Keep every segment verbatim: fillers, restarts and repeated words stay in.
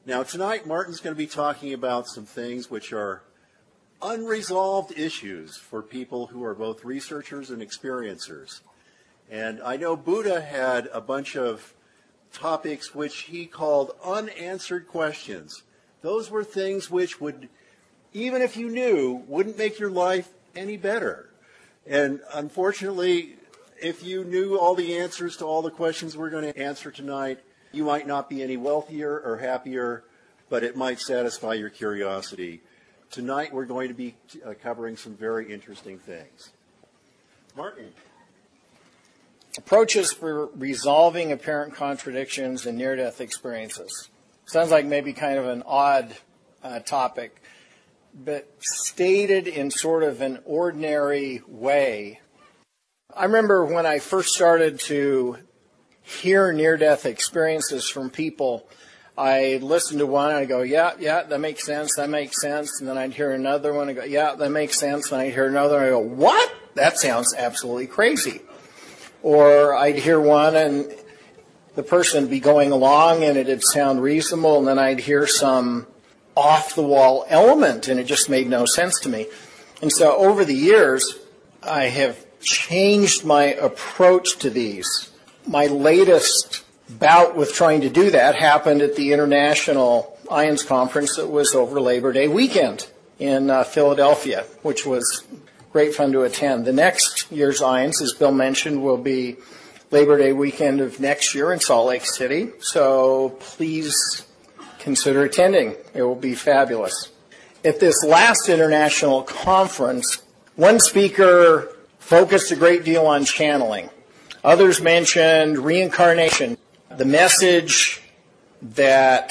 Now, tonight, Martin's going to be talking about some things which are unresolved issues for people who are both researchers and experiencers. And I know Buddha had a bunch of topics which he called unanswered questions. Those were things which would, even if you knew, wouldn't make your life any better. And unfortunately, if you knew all the answers to all the questions we're going to answer tonight, you might not be any wealthier or happier, but it might satisfy your curiosity. Tonight we're going to be uh, covering some very interesting things. Martin. Approaches for resolving apparent contradictions in near-death experiences. Sounds like maybe kind of an odd uh, topic, but stated in sort of an ordinary way. I remember when I first started to hear near-death experiences from people, I listened to one and I'd go, yeah, yeah, that makes sense, that makes sense. And then I'd hear another one and go, yeah, that makes sense. And I'd hear another one and I go, what? That sounds absolutely crazy. Or I'd hear one and the person would be going along and it'd sound reasonable, and then I'd hear some off-the-wall element and it just made no sense to me. And so over the years, I have changed my approach to these. My latest bout with trying to do that happened at the International Ions Conference that was over Labor Day weekend in uh, Philadelphia, which was great fun to attend. The next year's Ions, as Bill mentioned, will be Labor Day weekend of next year in Salt Lake City, so please consider attending. It will be fabulous. At this last international conference, one speaker focused a great deal on channeling. Others mentioned reincarnation. The message that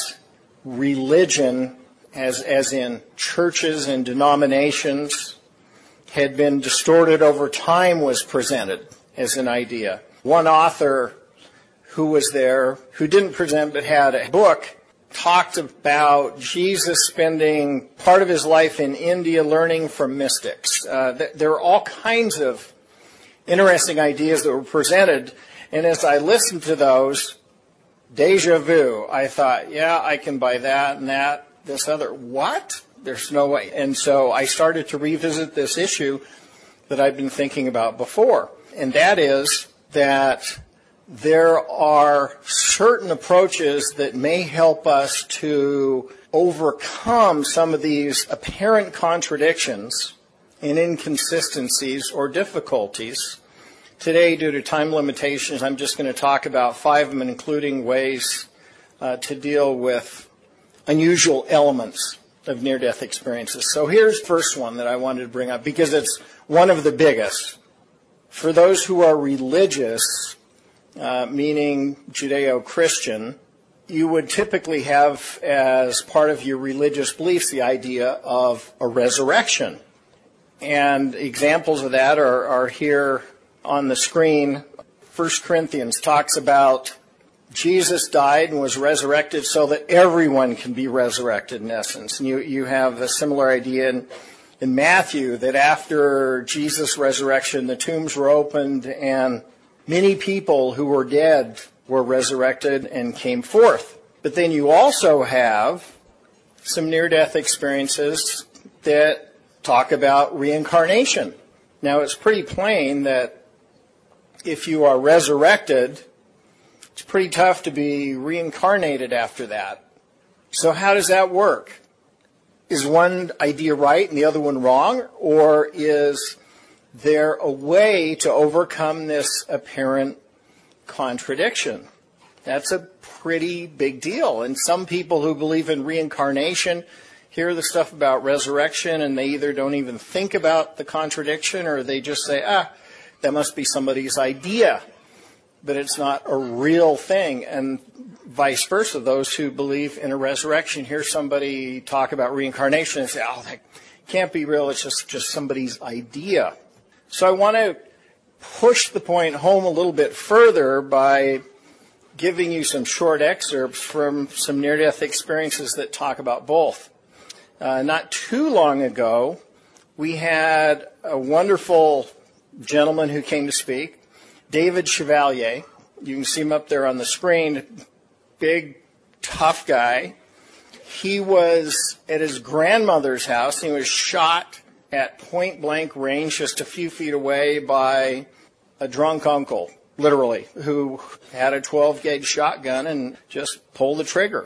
religion, as, as in churches and denominations, had been distorted over time was presented as an idea. One author who was there, who didn't present but had a book, talked about Jesus spending part of his life in India learning from mystics. Uh, th- there were all kinds of interesting ideas that were presented, and as I listened to those, deja vu, I thought, yeah, I can buy that and that, this other. What? There's no way. And so I started to revisit this issue that I've been thinking about before, and that is that there are certain approaches that may help us to overcome some of these apparent contradictions and inconsistencies or difficulties. Today, due to time limitations, I'm just going to talk about five of them, including ways uh, to deal with unusual elements of near-death experiences. So here's the first one that I wanted to bring up because it's one of the biggest. For those who are religious, uh, meaning Judeo-Christian, you would typically have as part of your religious beliefs the idea of a resurrection. And examples of that are, are here on the screen. First Corinthians talks about Jesus died and was resurrected so that everyone can be resurrected in essence. And you, you have a similar idea in, in Matthew that after Jesus' resurrection, the tombs were opened and many people who were dead were resurrected and came forth. But then you also have some near-death experiences that talk about reincarnation. Now, it's pretty plain that if you are resurrected, it's pretty tough to be reincarnated after that. So how does that work? Is one idea right and the other one wrong? Or is there a way to overcome this apparent contradiction? That's a pretty big deal. And some people who believe in reincarnation hear the stuff about resurrection and they either don't even think about the contradiction or they just say, ah, that must be somebody's idea, but it's not a real thing. And vice versa, those who believe in a resurrection hear somebody talk about reincarnation and say, oh, that can't be real, it's just, just somebody's idea. So I want to push the point home a little bit further by giving you some short excerpts from some near-death experiences that talk about both. Uh, not too long ago, we had a wonderful gentleman who came to speak, David Chevalier. You can see him up there on the screen. Big, tough guy. He was at his grandmother's house, and he was shot at point-blank range just a few feet away by a drunk uncle, literally, who had a twelve-gauge shotgun and just pulled the trigger.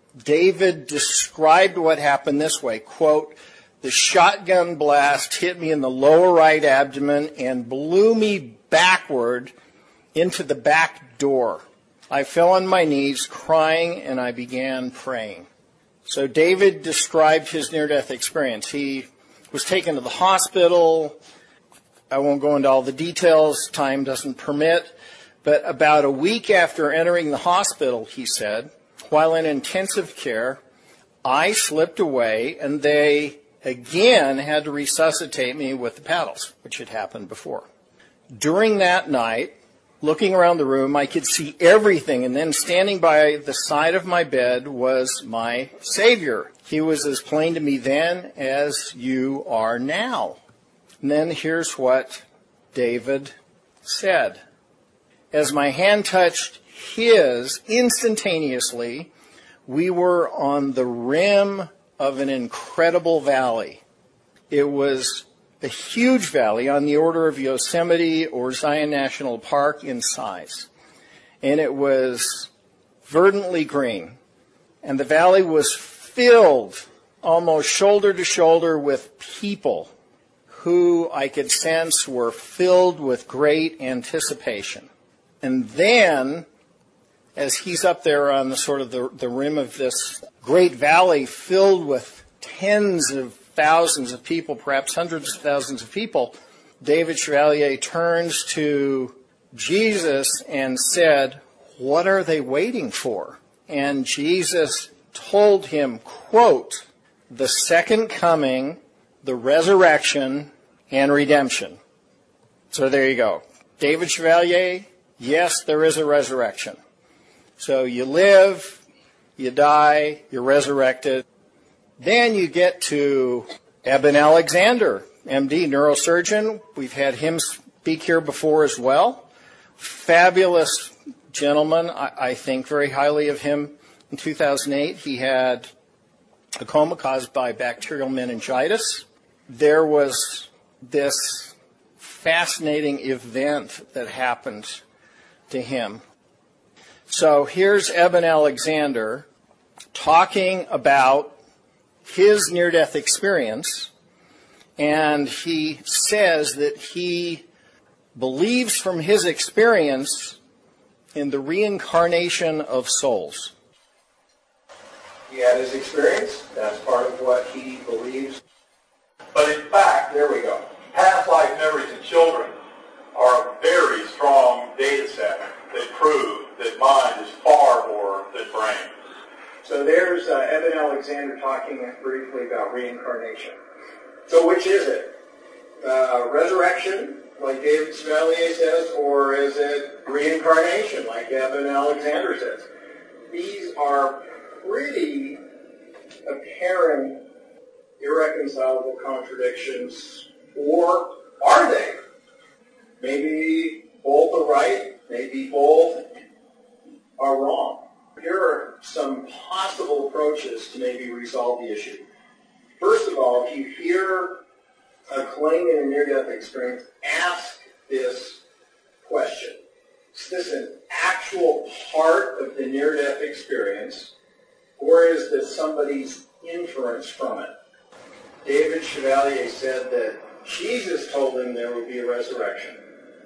David described what happened this way, quote, "The shotgun blast hit me in the lower right abdomen and blew me backward into the back door. I fell on my knees crying and I began praying." So David described his near-death experience. He was taken to the hospital. I won't go into all the details. Time doesn't permit. But about a week after entering the hospital, he said, while in intensive care, I slipped away and they again had to resuscitate me with the paddles, which had happened before. During that night, looking around the room, I could see everything, and then standing by the side of my bed was my Savior. He was as plain to me then as you are now. And then here's what David said. As my hand touched his, instantaneously, we were on the rim of an incredible valley. It was a huge valley on the order of Yosemite or Zion National Park in size. And it was verdantly green. And the valley was filled almost shoulder to shoulder with people who I could sense were filled with great anticipation. And then, as he's up there on the sort of the, the rim of this great valley filled with tens of thousands of people, perhaps hundreds of thousands of people, David Chevalier turns to Jesus and said, "What are they waiting for?" And Jesus told him, quote, "The second coming, the resurrection, and redemption." So there you go. David Chevalier, yes, there is a resurrection. So you live, you die, you're resurrected. Then you get to Eben Alexander, M D, neurosurgeon. We've had him speak here before as well. Fabulous gentleman. I, I think very highly of him. In two thousand eight, he had a coma caused by bacterial meningitis. There was this fascinating event that happened to him. So here's Eben Alexander talking about his near-death experience, and he says that he believes from his experience in the reincarnation of souls. He had his experience. That's part of what he believes. But in fact, there we go. Past life memories in children are a very strong data set that prove that mind is far more than brain. So there's uh, Eben Alexander talking briefly about reincarnation. So which is it? Uh, resurrection, like David Chevalier says, or is it reincarnation, like Eben Alexander says? These are pretty apparent, irreconcilable contradictions, or are they? Maybe both are right, maybe both are wrong. Here are some possible approaches to maybe resolve the issue. First of all, if you hear a claim in a near-death experience, ask this question. Is this an actual part of the near-death experience, or is this somebody's inference from it? David Chevalier said that Jesus told him there would be a resurrection,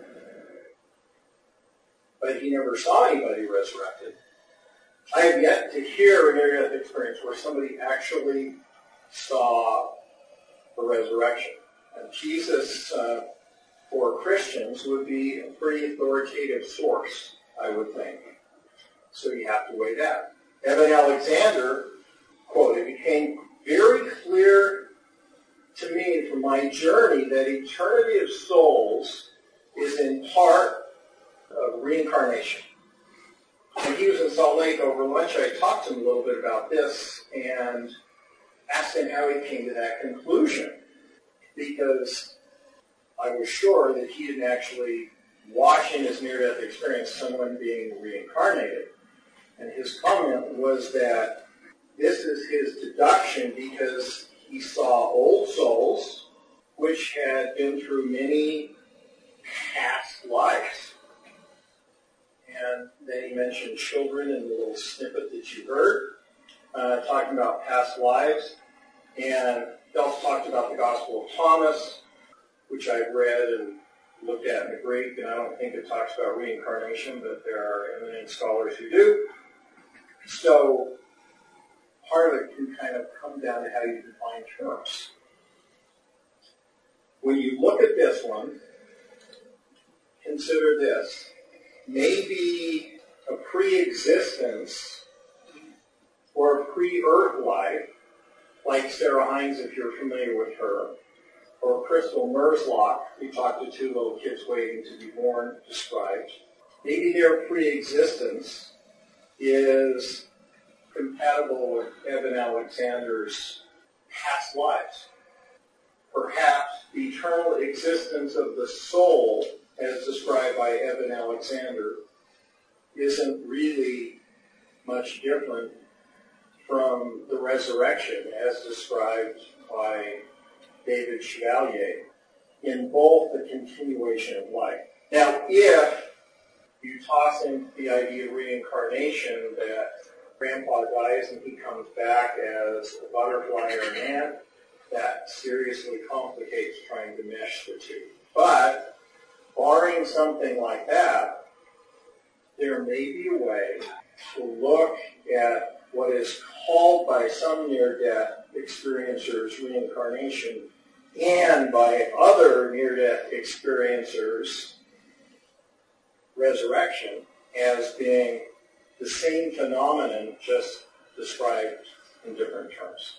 but he never saw anybody resurrected. I have yet to hear a near-death experience where somebody actually saw a resurrection. And Jesus, uh, for Christians, would be a pretty authoritative source, I would think. So you have to weigh that. Eben Alexander, quote, "It became very clear to me from my journey that eternity of souls is in part of reincarnation." When he was in Salt Lake over lunch, I talked to him a little bit about this and asked him how he came to that conclusion, because I was sure that he didn't actually watch in his near-death experience someone being reincarnated. And his comment was that this is his deduction because he saw old souls which had been through many past lives. And then he mentioned children in the little snippet that you heard, uh, talking about past lives. And he also talked about the Gospel of Thomas, which I've read and looked at in the Greek, and I don't think it talks about reincarnation, but there are eminent scholars who do. So part of it can kind of come down to how you define terms. When you look at this one, consider this. Maybe a pre-existence or a pre-Earth life, like Sarah Hines, if you're familiar with her, or Crystal Merslock, we talked to two little kids waiting to be born, described. Maybe their pre-existence is compatible with Evan Alexander's past lives. Perhaps the eternal existence of the soul, as described by Evan Alexander, isn't really much different from the resurrection as described by David Chevalier in both the continuation of life. Now, if you toss into the idea of reincarnation, that grandpa dies and he comes back as a butterfly or an ant, that seriously complicates trying to mesh the two. But barring something like that, there may be a way to look at what is called by some near-death experiencers reincarnation, and by other near-death experiencers resurrection, as being the same phenomenon, just described in different terms.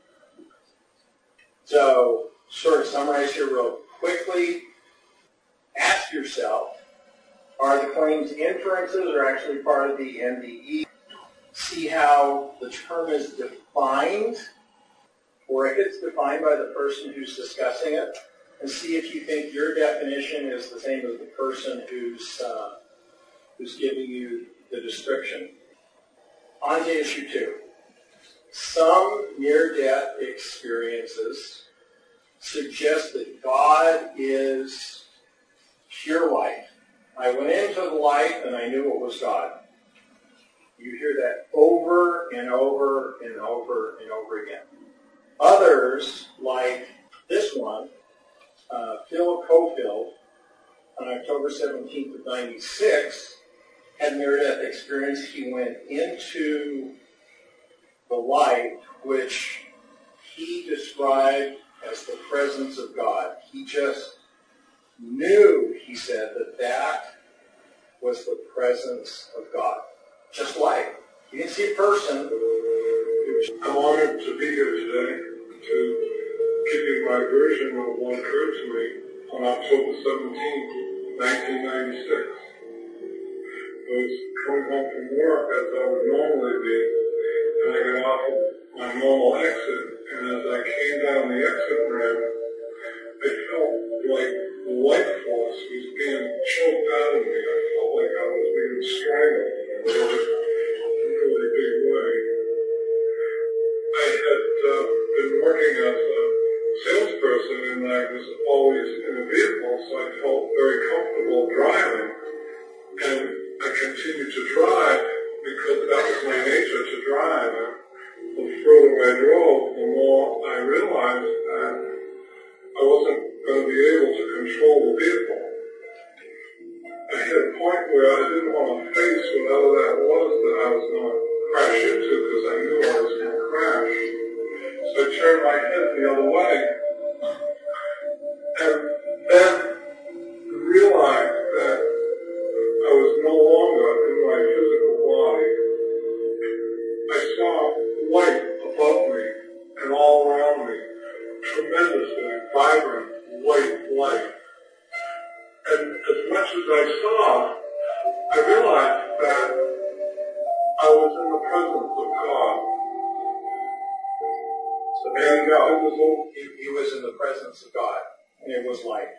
So, sort of summarize here real quickly. Ask yourself, are the claims inferences or actually part of the N D E? See how the term is defined, or if it's defined by the person who's discussing it, and see if you think your definition is the same as the person who's uh, who's giving you the description. On to issue two. Some near-death experiences suggest that God is pure light. I went into the light and I knew it was God. You hear that over and over and over and over again. Others, like this one, uh, Phil Cofield, on October seventeenth of ninety-six, had a near-death experience. He went into the light, which he described as the presence of God. He just knew, he said, that that was the presence of God. Just light. You didn't see a person. I'm honored to be here today to give you my version of what occurred to me on October seventeenth, nineteen ninety-six. I was coming home from work as I would normally be, and I got off of my normal exit, and as I came down the exit ramp, I felt like the life force was being choked out of me. I felt like I was being strangled in a really, really big way. I had uh, been working as a salesperson, and I was always in a vehicle, so I felt very comfortable driving. And I continued to drive because that was my nature, to drive. And the further I drove, the more I realized that I wasn't going to be able to control the vehicle. I hit a point where I didn't want to face whatever that was that I was going to crash into, because I knew I was going to crash. So I turned my head the other way, and then realized that I was no longer in my physical body. I saw light above me and all around me, tremendously vibrant white light. And as much as I saw, I realized that I was in the presence of God. So there you go. He, he was in the presence of God, and it was light.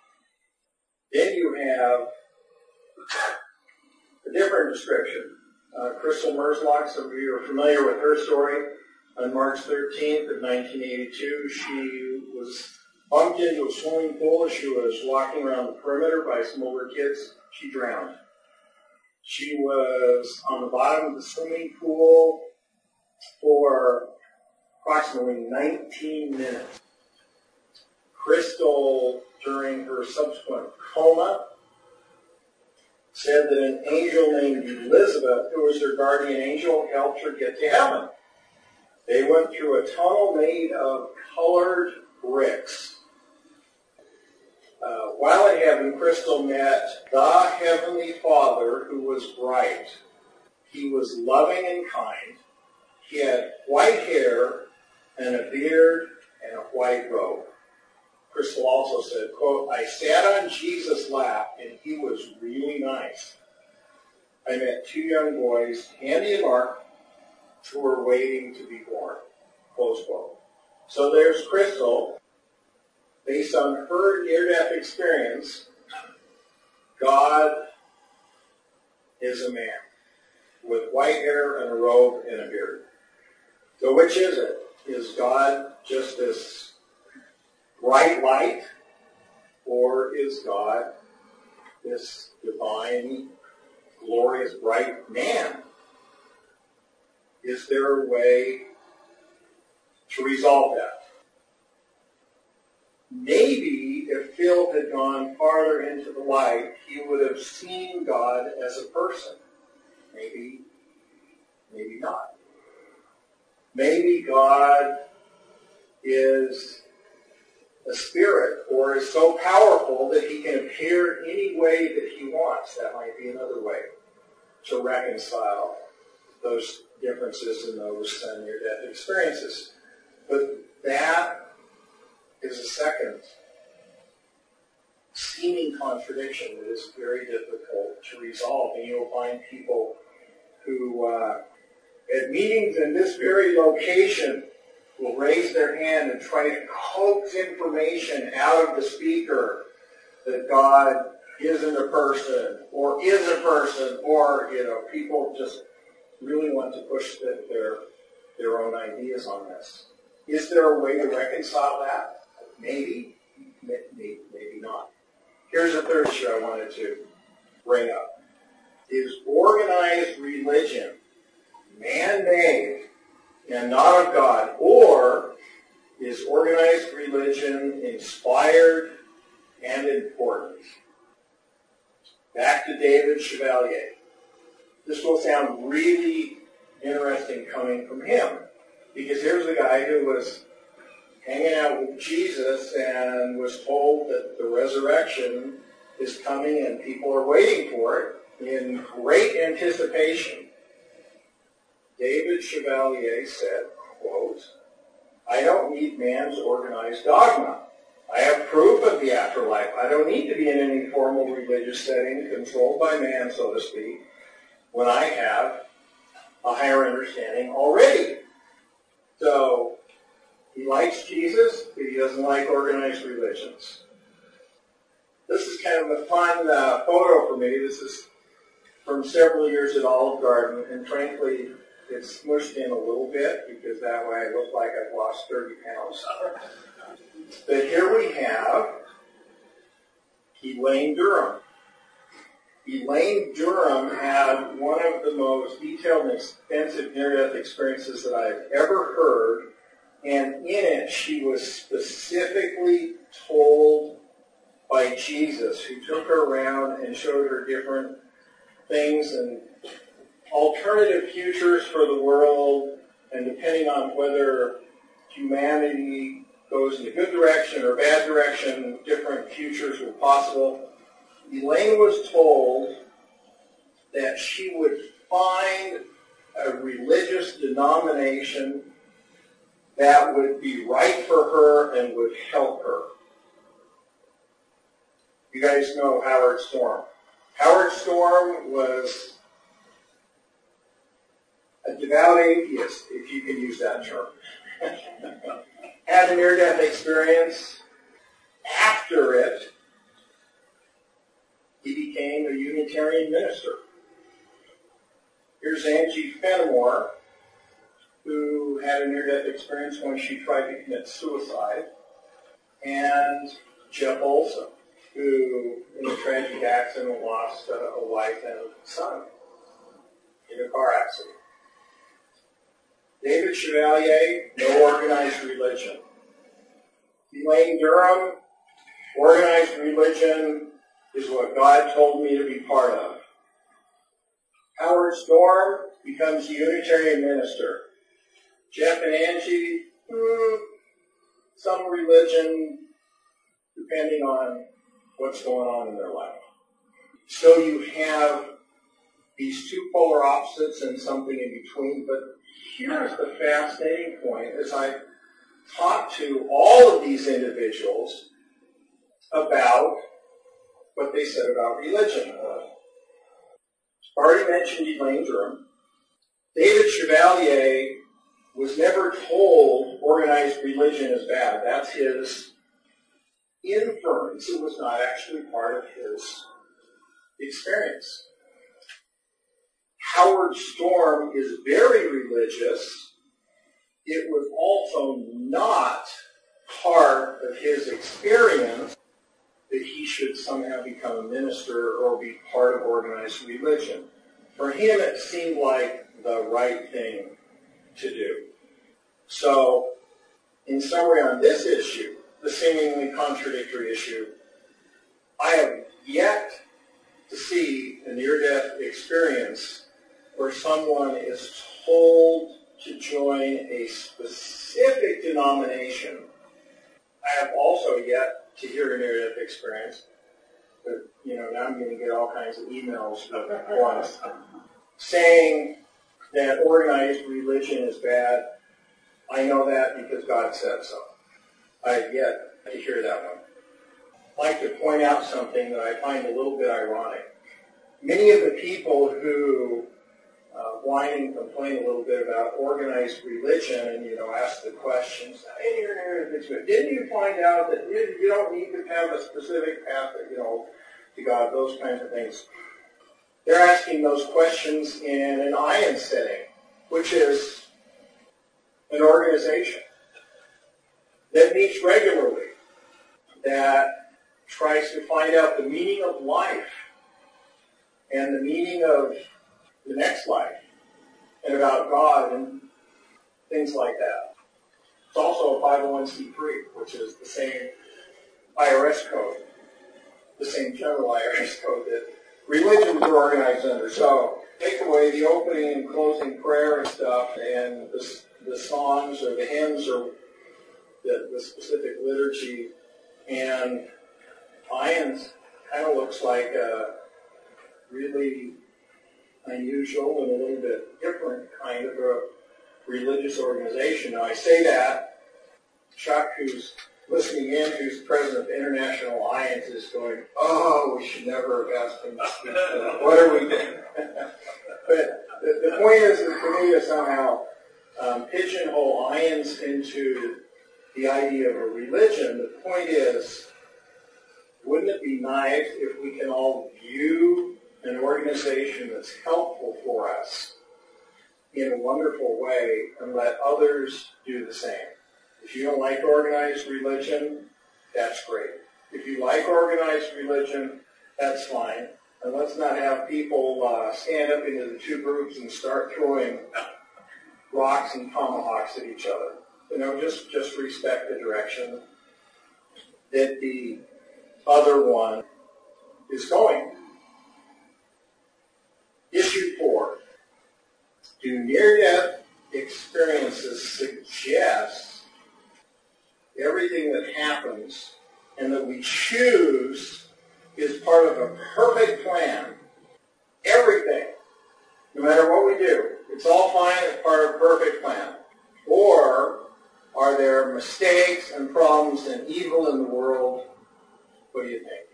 Then you have a different description. Uh, Crystal Merzlock, some of you are familiar with her story. On March thirteenth of nineteen eighty-two, she was bumped into a swimming pool as she was walking around the perimeter by some older kids. She drowned. She was on the bottom of the swimming pool for approximately nineteen minutes. Crystal, during her subsequent coma, said that an angel named Elizabeth, who was her guardian angel, helped her get to heaven. They went through a tunnel made of colored bricks. Uh, while in heaven, Crystal met the Heavenly Father, who was bright. He was loving and kind. He had white hair and a beard and a white robe. Crystal also said, quote, I sat on Jesus' lap and he was really nice. I met two young boys, Andy and Mark, who were waiting to be born, close quote. So there's Crystal. Based on her near-death experience, God is a man with white hair and a robe and a beard. So which is it? Is God just this bright light, or is God this divine, glorious, bright man? Is there a way to resolve that? Maybe if Phil had gone farther into the light, he would have seen God as a person. Maybe, maybe not. Maybe God is a spirit, or is so powerful that he can appear any way that he wants. That might be another way to reconcile those differences in those uh, near-death experiences. But that is a second seeming contradiction that is very difficult to resolve. And you'll find people who, uh, at meetings in this very location, will raise their hand and try to coax information out of the speaker that God isn't a person, or is a person, or, you know, people just really want to push the, their, their own ideas on this. Is there a way to reconcile that? Maybe, maybe, maybe not. Here's a third issue I wanted to bring up. Is organized religion man-made and not of God, or is organized religion inspired and important? Back to David Chevalier. This will sound really interesting coming from him, because here's a guy who was hanging out with Jesus and was told that the resurrection is coming and people are waiting for it in great anticipation. David Chevalier said, quote, I don't need man's organized dogma. I have proof of the afterlife. I don't need to be in any formal religious setting controlled by man, so to speak, when I have a higher understanding already. So, he likes Jesus, but he doesn't like organized religions. This is kind of a fun uh, photo for me. This is from several years at Olive Garden, and frankly, it's smushed in a little bit, because that way I look like I've lost thirty pounds. But here we have Elaine Durham. Elaine Durham had one of the most detailed and extensive near-death experiences that I've ever heard, and in it she was specifically told by Jesus, who took her around and showed her different things and alternative futures for the world, and depending on whether humanity goes in a good direction or a bad direction, different futures were possible. Elaine was told that she would find a religious denomination that would be right for her and would help her. You guys know Howard Storm. Howard Storm was a devout atheist, if you can use that term. Had a near-death experience. After it, he became a Unitarian minister. Here's Angie Fenimore, who had a near-death experience when she tried to commit suicide. And Jeff Olson, who in a tragic accident lost a, a wife and a son in a car accident. David Chevalier, no organized religion. Elaine Durham, organized religion is what God told me to be part of. Howard Storm becomes a Unitarian minister. Jeff and Angie, hmm, some religion, depending on what's going on in their life. So you have these two polar opposites and something in between. But here's the fascinating point. As I talk to all of these individuals about what they said about religion. I already mentioned Elaine Durham. David Chevalier was never told organized religion is bad. That's his inference. It was not actually part of his experience. Howard Storm is very religious. It was also not part of his experience that he should somehow become a minister or be part of organized religion. For him, it seemed like the right thing to do. So, in summary on this issue, the seemingly contradictory issue, I have yet to see a near-death experience where someone is told to join a specific denomination. I have also yet to hear a near-death experience, but you know, now I'm going to get all kinds of emails at once saying that organized religion is bad. I know that because God said so. I have yet to hear that one. I'd like to point out something that I find a little bit ironic. Many of the people who uh, whine and complain a little bit about organized religion and, you know, ask the questions, hey, you're near this, didn't you find out that you, you don't need to have a specific path, you know, to God, those kinds of things. They're asking those questions in an I A N setting, which is an organization that meets regularly, that tries to find out the meaning of life and the meaning of the next life and about God and things like that. It's also a five oh one c three, which is the same I R S code, the same general I R S code that religions are organized under. So take away the opening and closing prayer and stuff and the, the songs or the hymns or the, the specific liturgy, and I A N S kind of looks like a really unusual and a little bit different kind of a religious organization. Now I say that, Chuck, who's listening in, who's the president of International I A N S, is going, oh, we should never have asked him to speak. What are we doing? But the, the point is, is for me to somehow um, pigeonhole I A N S into the idea of a religion. The point is, wouldn't it be nice if we can all view an organization that's helpful for us in a wonderful way and let others do the same? If you don't like organized religion, that's great. If you like organized religion, that's fine. And let's not have people uh, stand up into the two groups and start throwing rocks and tomahawks at each other. You know, just, just respect the direction that the other one is going. Issue four. Do near-death experiences suggest everything that happens and that we choose is part of a perfect plan? Everything, no matter what we do, it's all fine, it's part of a perfect plan. Or are there mistakes and problems and evil in the world? What do you think?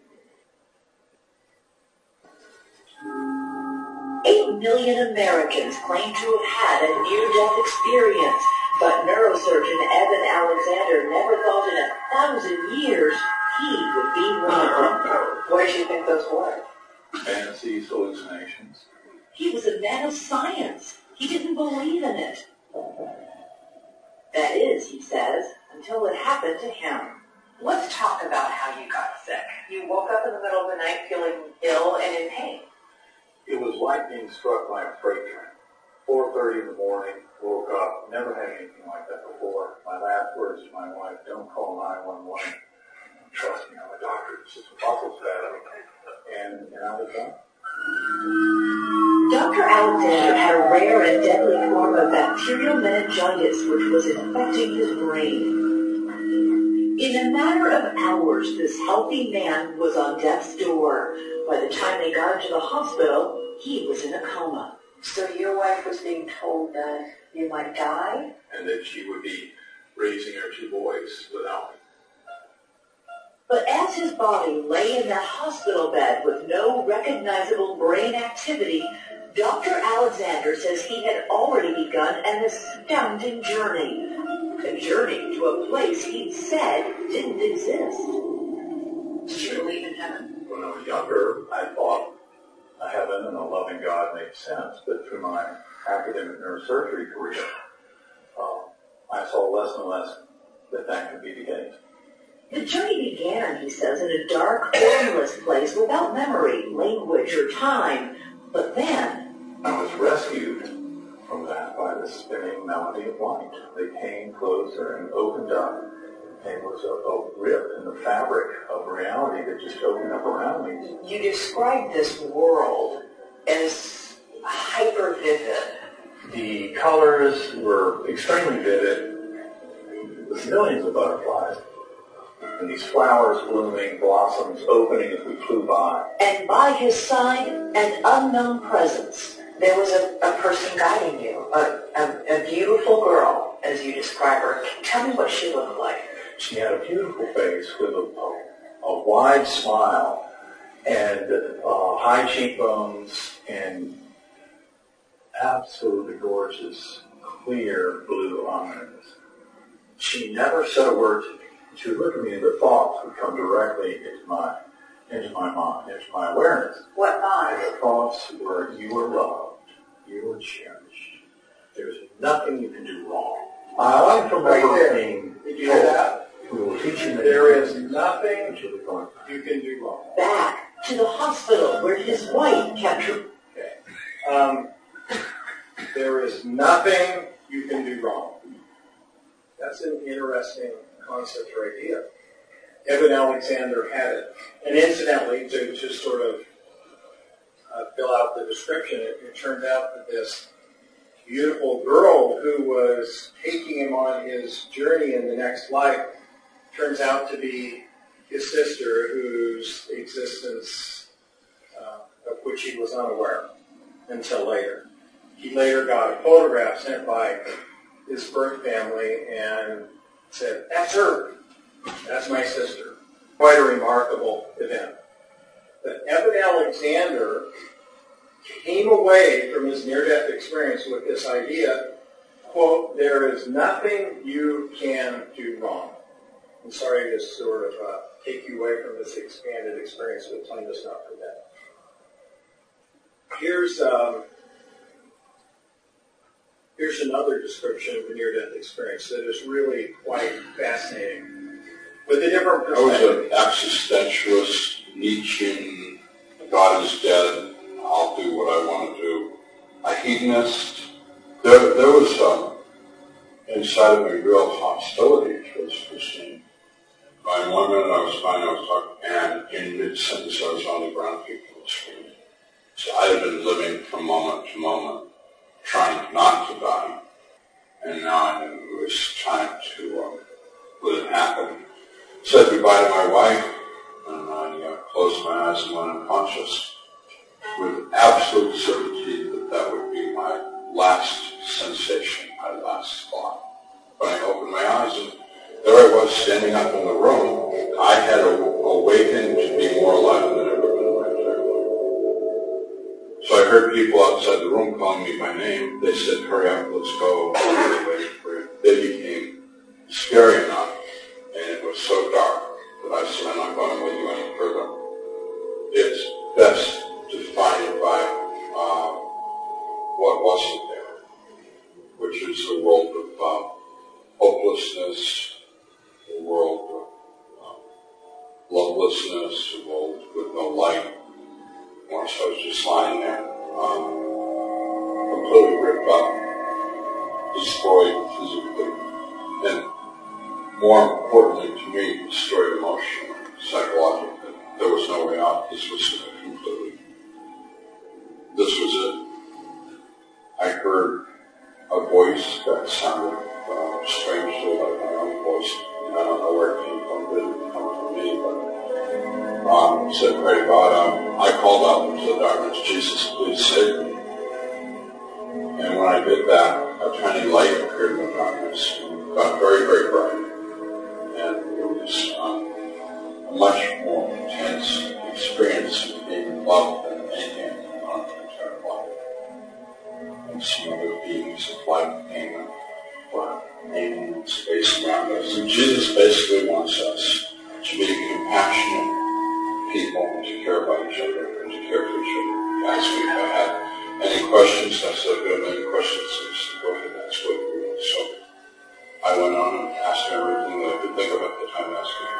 Eight million Americans claim to have had a near-death experience, but neurosurgeon Evan Alexander never thought in a thousand years he would be one of them. What do you think those were? Fantasies, hallucinations. He was a man of science. He didn't believe in it. That is, he says, until it happened to him. Let's talk about how you got sick. You woke up in the middle of the night feeling ill and in pain. It was like being struck by a freight train. four thirty in the morning, woke up, never had anything like that before. My last words to my wife, don't call nine one one. Trust me, I'm a doctor. This is awful bad. And, and I was done. Doctor Alexander had a rare and deadly form of bacterial meningitis which was infecting his brain. In a matter of hours, this healthy man was on death's door. By the time they got him to the hospital, he was in a coma. So your wife was being told that you might die? And that she would be raising her two boys without me. But as his body lay in that hospital bed with no recognizable brain activity, Doctor Alexander says he had already begun an astounding journey. A journey to a place he'd said didn't exist. Did you believe in heaven? When I was younger, I thought a heaven and a loving God made sense. But through my academic neurosurgery career, uh, I saw less and less that that could be the case. The journey began, he says, in a dark, formless place without memory, language, or time. But then I was rescued from that by the spinning melody of light. They came closer and opened up. And it was a, a rip in the fabric of reality that just opened up around me. you described this world as hyper-vivid. The colors were extremely vivid, with millions of butterflies. And these flowers blooming, blossoms opening as we flew by. And by his side, an unknown presence. There was a, a person guiding you, a, a, a beautiful girl, as you describe her. Tell me what she looked like. She had a beautiful face with a, a, a wide smile and uh, high cheekbones and absolutely gorgeous, clear blue eyes. She never said a word to me. She would look at me and the thoughts would come directly into my into my mind, into my awareness. What And thoughts? the thoughts were, you were loved, you were cherished. There's nothing you can do wrong. I like to remember being Did you hear that? we will teach you that There is nothing you the going. you can do wrong. Back to the hospital where his wife kept her. Okay. Um, there is nothing you can do wrong. That's an interesting concept or idea. Evan Alexander had it. And incidentally, to just sort of uh, fill out the description, it, it turned out that this beautiful girl who was taking him on his journey in the next life turns out to be his sister, whose existence uh, of which he was unaware until later. He later got a photograph sent by his birth family and said, "That's her. That's my sister." Quite a remarkable event. But Evan Alexander came away from his near-death experience with this idea, quote, "There is nothing you can do wrong." I'm sorry to sort of uh, take you away from this expanded experience, but time does not permit. Here's um, here's another description of the near-death experience that is really quite fascinating. With a different I was perspective. an existentialist, Nietzschean, God is dead, I'll do what I want to do. A hedonist. There, there was um, inside of me real hostility towards Christine. By one minute I was fine, I was talking, and in mid-sentence I was on the ground, people were screaming. So I had been living from moment to moment, trying not to die. And now I knew it was time to um, let it happen. Said goodbye to my wife, and I uh, closed my eyes and went unconscious with absolute certainty that that would be my last sensation, my last thought. When I opened my eyes, and there I was standing up in the room. I had awakened to be more alive than I'd ever been in my entire life. So I heard people outside the room calling me by name. They said, "Hurry up, let's go." They waited for it. They became scary enough. And it was so dark that I said, "I'm not going with you any further." It's best defined by uh, wasn't there, which is a world of uh, hopelessness, a world of uh, lovelessness, a world with no light. Once I was just lying there, um, completely ripped up, destroyed physically, and more importantly to me, destroyed emotionally, psychologically. There was no way out. This was completely, this was it. I heard a voice that sounded uh, strangely like my own voice. I don't know where it came from. It didn't come from me, but um, said, pray to God. Um, I called out into the darkness, Jesus, please save me. And when I did that, a tiny light appeared in the darkness. It got very, very bright. And it was um, a much more intense experience of being loved than anything on the entire life. And some other beings of light came and were in space around us. And Jesus basically wants us to be compassionate people and to care about each other and to care for each other. Last week I had any questions. I said, if you have any questions, just go ahead and ask what you want. So I went on and asked him everything that I could think of at the time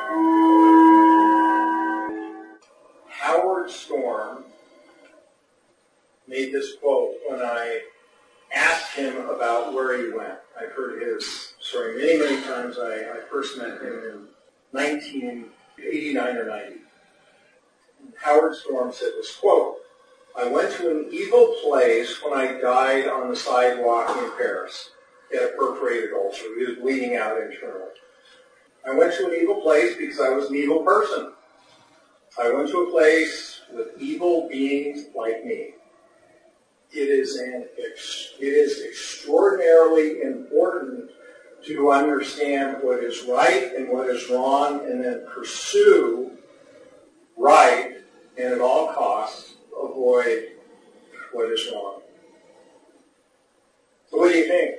asking. Howard Storm made this quote when I asked him about where he went. I've heard his story many, many times. I, I first met him in nineteen eighty-nine or ninety. Howard Storm said this quote, I went to an evil place when I died on the sidewalk in Paris. He had a perforated ulcer. He was bleeding out internally. I went to an evil place because I was an evil person. I went to a place with evil beings like me. It is, an ex- it is extraordinarily important to understand what is right and what is wrong and then pursue right and at all costs avoid what is wrong. So what do you think?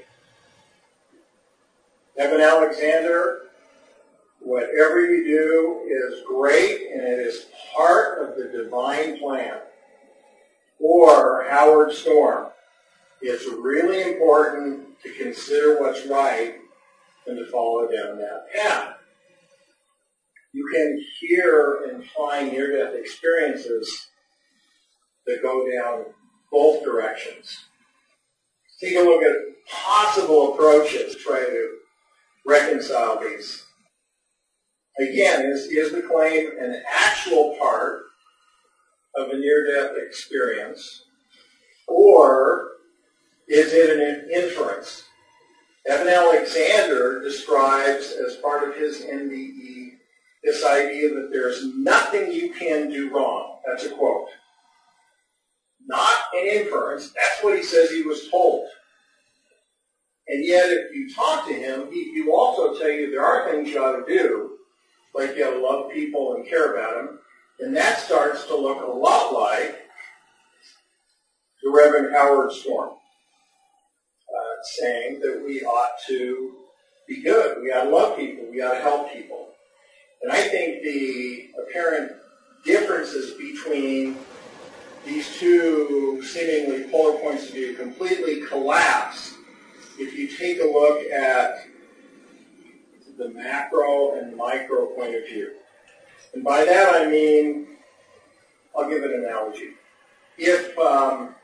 Evan Alexander, whatever you do is great and it is part of the divine plan. Or Howard Storm, it's really important to consider what's right and to follow down that path. You can hear and find near-death experiences that go down both directions. Take a look at possible approaches to try to reconcile these. Again, is, is the claim an actual part of a near-death experience, or is it an inference? Evan Alexander describes as part of his N D E this idea that there's nothing you can do wrong. That's a quote. Not an inference. That's what he says he was told. And yet, if you talk to him, he, he will also tell you there are things you ought to do, like you ought to love people and care about them. And that starts to look a lot like the Reverend Howard Storm, uh, saying that we ought to be good. We ought to love people. We ought to help people. And I think the apparent differences between these two seemingly polar points of view completely collapse if you take a look at the macro and micro point of view. And by that I mean, I'll give an analogy. If um,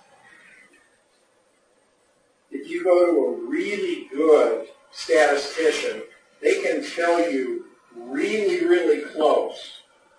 if you go to a really good statistician, they can tell you really, really close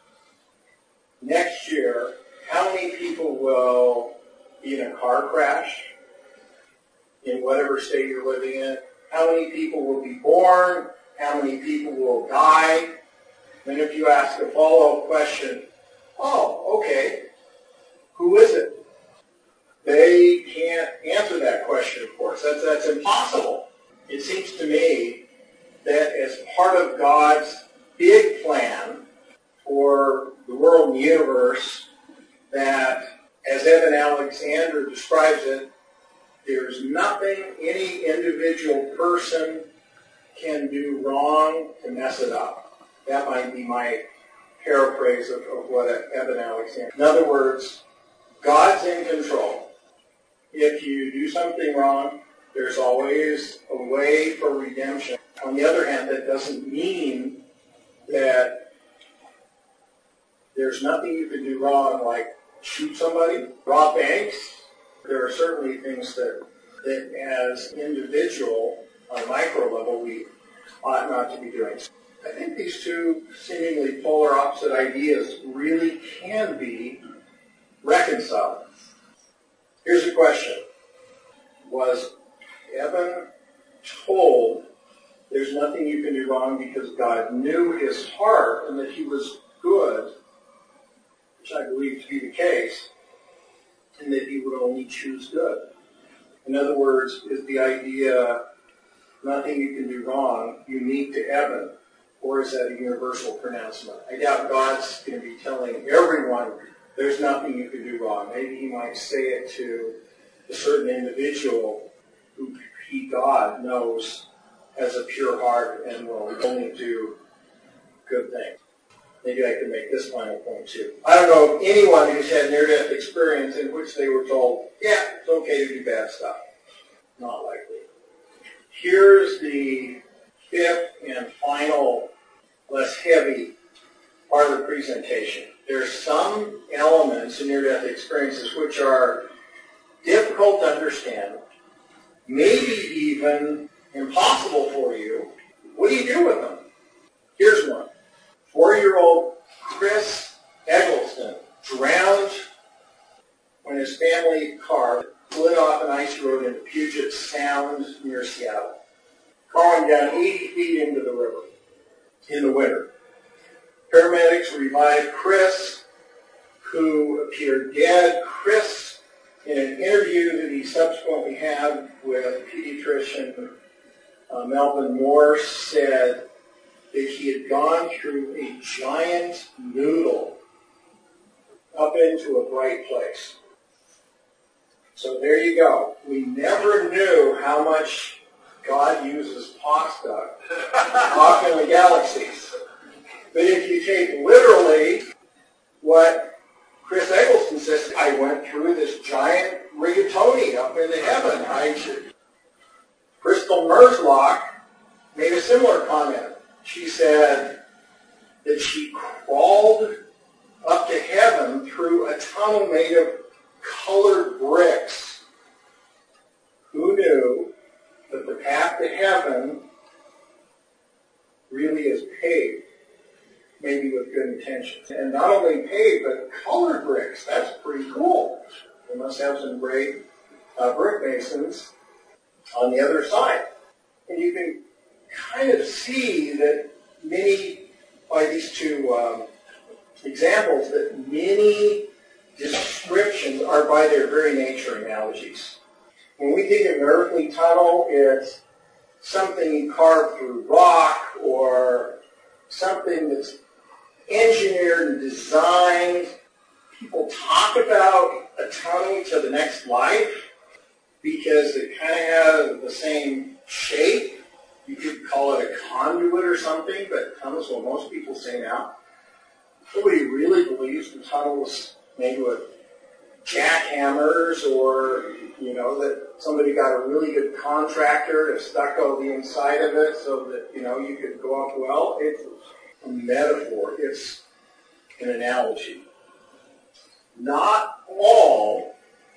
next year how many people will be in a car crash in whatever state you're living in, how many people will be born, how many people will die. And if you ask a follow-up question, oh, okay, who is it? They can't answer that question, of course. That's, that's impossible. It seems to me that as part of God's big plan for the world and the universe, that, as Evan Alexander describes it, there's nothing any individual person can do wrong to mess it up. That might be my paraphrase of, of what Evan Alexander. In other words, God's in control. If you do something wrong, there's always a way for redemption. On the other hand, that doesn't mean that there's nothing you can do wrong, like shoot somebody, rob banks. There are certainly things that, that as individual, on a micro level, we ought not to be doing. I think these two seemingly polar opposite ideas really can be reconciled. Here's a question. Was Evan told there's nothing you can do wrong because God knew his heart and that he was good, which I believe to be the case, and that he would only choose good? In other words, is the idea nothing you can do wrong unique to Evan, or is that a universal pronouncement? I doubt God's going to be telling everyone there's nothing you can do wrong. Maybe he might say it to a certain individual who he, God, knows has a pure heart and will only do good things. Maybe I could make this final point too. I don't know of anyone who's had near-death experience in which they were told, yeah, it's okay to do bad stuff. Not likely. Here's the fifth and final, less heavy part of the presentation. There's some elements in near-death experiences which are difficult to understand, maybe even impossible for you. What do you do with them? Here's one. Four-year-old Chris Eggleston drowned when his family car slid off an icy road into Puget Sound near Seattle. Car went down eighty feet into the river in the winter. Paramedics revived Chris, who appeared dead. Chris, in an interview that he subsequently had with pediatrician uh, Melvin Morse, said that he had gone through a giant noodle up into a bright place. So there you go. We never knew how much God uses pasta off in the galaxies. But if you take literally what Chris Eggleston says, I went through this giant rigatoni up into heaven. I should. Crystal Merzlock made a similar comment. She said that she crawled up to heaven through a tunnel made of colored bricks. Who knew that the path to heaven really is paved, maybe with good intentions? And not only paved, but colored bricks. That's pretty cool. They must have some great uh, brick masons on the other side. And you can kind of see that many, by these two um, examples, that many descriptions are by their very nature analogies. When we think of an earthly tunnel, it's something you carve through rock or something that's engineered and designed. People talk about a tunnel to the next life because it kind of has the same shape. You could call it a conduit or something, but tunnels, what most people say now. Nobody really believes the tunnel was made with jackhammers, or, you know, that somebody got a really good contractor to stucco the inside of it so that, you know, you could go up well. It's a metaphor. It's an analogy. Not all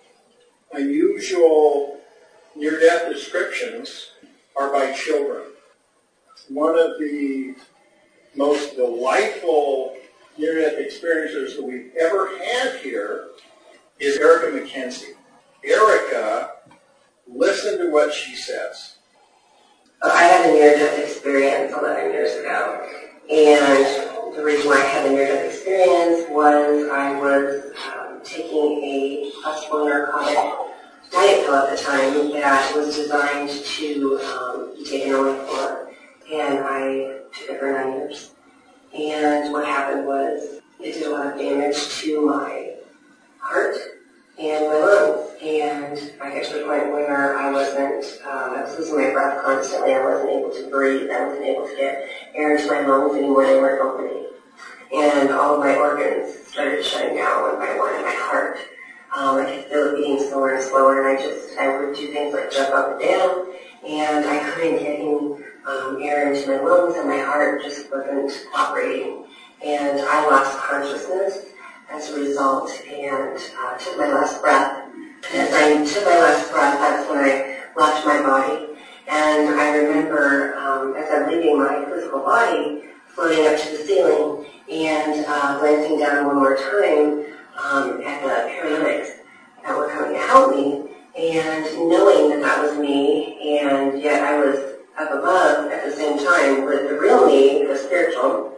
unusual near-death descriptions are by children. One of the most delightful near-death experiences that we've ever had here is Erica McKenzie. Erica, listen to what she says. I had a near-death experience eleven years ago, and the reason why I had a near-death experience was I was um, taking a possible narcotic diet pill at the time that was designed to um, be taken only for, and I took it for nine years. And what happened was it did a lot of damage to my heart and my lungs. And I got to the point where I wasn't, um, I was losing my breath constantly. I wasn't able to breathe. I wasn't able to get air into my lungs anymore. They weren't opening. And all of my organs started shutting down one by one, and my heart Um, I could feel it beating slower and slower, and I just, I would do things like jump up and down, and I couldn't get any um, air into my lungs, and my heart just wasn't operating. And I lost consciousness as a result, and uh, took my last breath. And as I took my last breath, that's when I left my body. And I remember, um, as I'm leaving my physical body, floating up to the ceiling and uh, glancing down one more time um, at the paramedics that were coming to help me, and knowing that that was me, and yet I was up above at the same time with the real me, the spiritual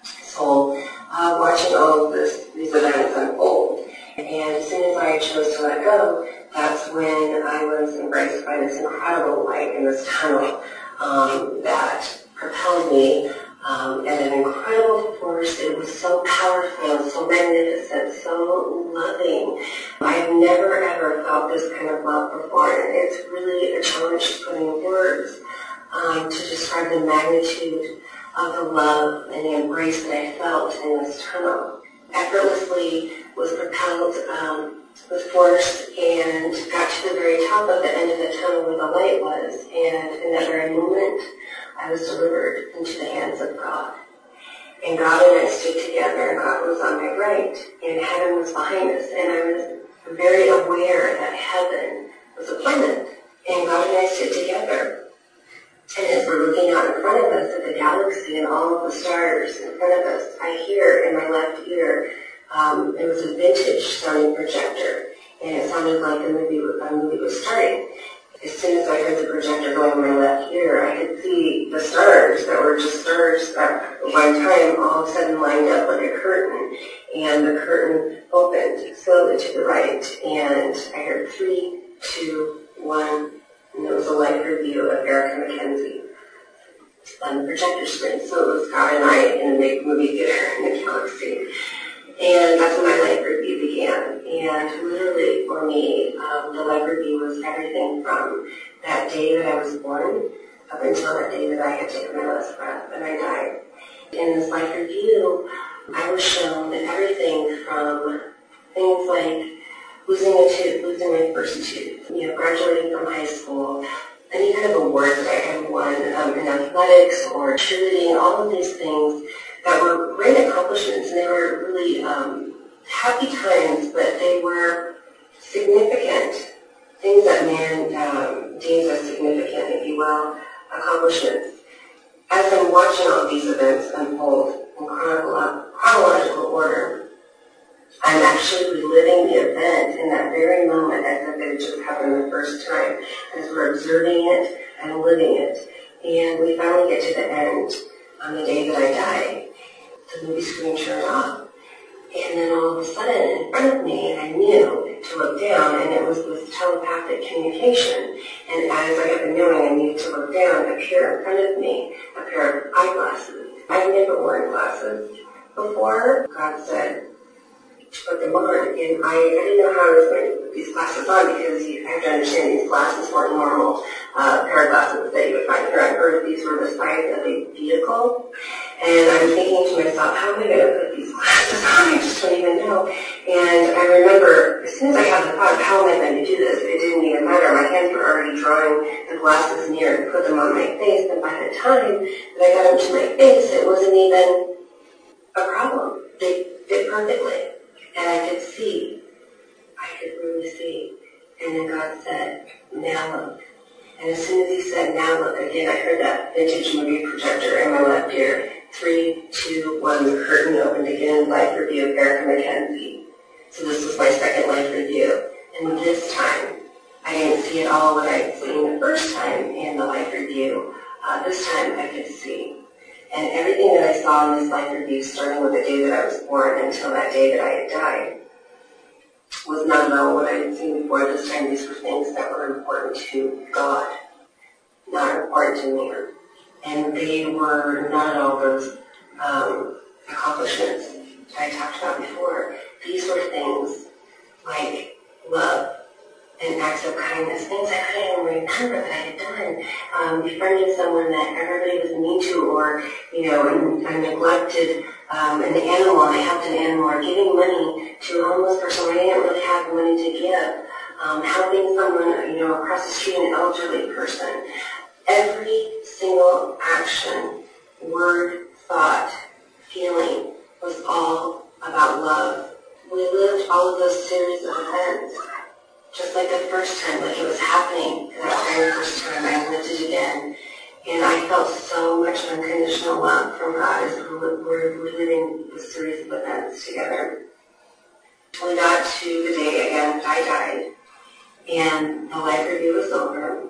soul, uh, watching all of this, these events unfold. And as soon as I chose to let go, that's when I was embraced by this incredible light in this tunnel um, that propelled me um, at an incredible force. It was so powerful, so magnificent, so loving. I've never ever felt this kind of love before, and it's really a challenge to put in words um, to describe the magnitude of the love and the embrace that I felt in this tunnel. Effortlessly was propelled um, with force and got to the very top of the end of the tunnel where the light was, and in that very moment I was delivered into the hands of God. And God and I stood together, and God was on my right, and heaven was behind us, and I was very aware that heaven was a planet, and God and I stood together. And as we're looking out in front of us at the galaxy and all of the stars in front of us, I hear in my left ear, um, it was a vintage sounding projector, and it sounded like the movie, a movie was starting. As soon as I heard the projector going in my left ear, I could see the stars that were just stars that at one time all of a sudden lined up like a curtain, and the curtain opened slowly to the right, and I heard three, two, one, and it was a live review of Erica McKenzie on the projector screen. So it was God and I in a big movie theater in the galaxy. And that's when my life review began. And literally for me, um, the life review was everything from that day that I was born up until that day that I had taken my last breath and I died. In this life review, I was shown everything from things like losing a tooth, losing my first tooth, you know, graduating from high school, any kind of award that I had won um, in athletics or cheerleading, all of these things that were great accomplishments, and they were really um, happy times, but they were significant things that man um, deems as significant, if you will, accomplishments. As I'm watching all these events unfold in chronolo- chronological order, I'm actually reliving the event in that very moment as if it had just happened the first time, as we're observing it and living it. And we finally get to the end on the day that I die. The movie screen turned off. And then all of a sudden, in front of me, I knew to look down, and it was this telepathic communication. And as I had been knowing I needed to look down, appear in front of me a pair of eyeglasses. I've never worn glasses before. God said, put them on, and I, I didn't know how I was going to put these glasses on, because you have to understand these glasses weren't normal uh, pair of glasses that you would find here on Earth. These were the size of a vehicle, and I'm thinking to myself, how am I going to put these glasses on? I just don't even know. And I remember, as soon as I had the thought of how am I going to do this, it didn't even matter. My hands were already drawing the glasses near to put them on my face, and by the time that I got them to my face, it wasn't even a problem. They fit perfectly. And I could see, I could really see. And then God said, now look. And as soon as he said, now look, again, I heard that vintage movie projector in my left ear. Three, two, one, the curtain opened again, life review of Erica McKenzie. So this was my second life review. And this time, I didn't see at all what I had seen the first time in the life review. Uh, this time I could see. And everything that I saw in this life review, starting with the day that I was born until that day that I had died, was not at all what I had seen before. This time these were things that were important to God, not important to man. And they were not at all those um, accomplishments that I talked about before. These were things like love and acts of kindness, things I couldn't even remember that I had done. and um, befriending someone that everybody was mean to, or, you know, and, and neglected um, an animal, I helped an animal, or giving money to a homeless person where I didn't really have the money to give, um, helping someone, you know, across the street, an elderly person. Every single action, word, thought, feeling was all about love. We lived all of those series of events just like the first time, like it was happening that very first time. I lived it again. And I felt so much unconditional love from God as we were living this series of events together. We got to the day again that I died, and the life review was over.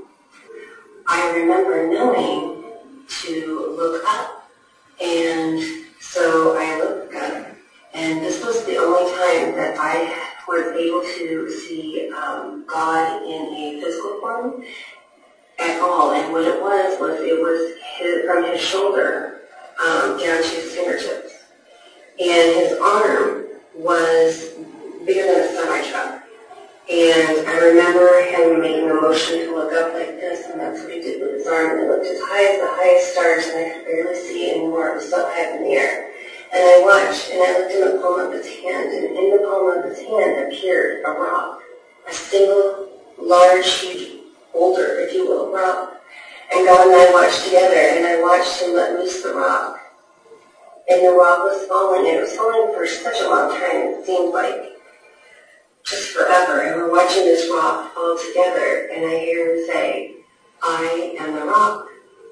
I remember knowing to look up, and so I looked up, and this was the only time that I was able to see um, God in a physical form at all. And what it was, was it was his, from his shoulder um, down to his fingertips. And his arm was bigger than a semi-truck. And I remember him making a motion to look up like this, and that's what he did with his arm. And it looked as high as the highest stars, and I could barely see it anymore. It was so high up in the air. And I watched, and I looked in the palm of his hand, and in the palm of his hand appeared a rock, a single, large, huge boulder, if you will, rock. And God and I watched together, and I watched him let loose the rock. And the rock was falling, and it was falling for such a long time, it seemed like just forever. And we're watching this rock fall together, and I hear him say, I am the rock.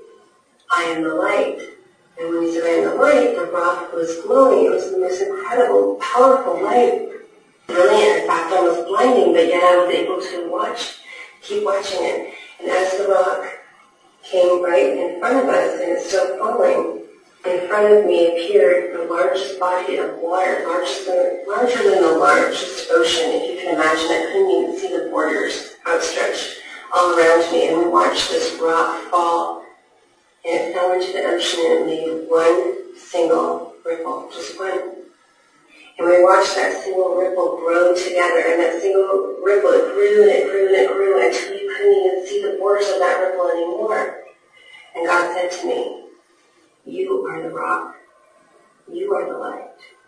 I am the light. And when he said, I am the light, the rock was glowing. It was the most incredible, powerful light. Brilliant. In fact, almost blinding, but yet I was able to watch, keep watching it. And as the rock came right in front of us, and it's still falling, in front of me appeared the largest body of water, larger than, larger than the largest ocean, if you can imagine. I couldn't even see the borders outstretched all around me. And we watched this rock fall. And it fell into the ocean, and it made one single ripple, just one. And we watched that single ripple grow together, and that single ripple, it grew and it grew and it grew until you couldn't even see the borders of that ripple anymore. And God said to me, you are the rock. You are the light.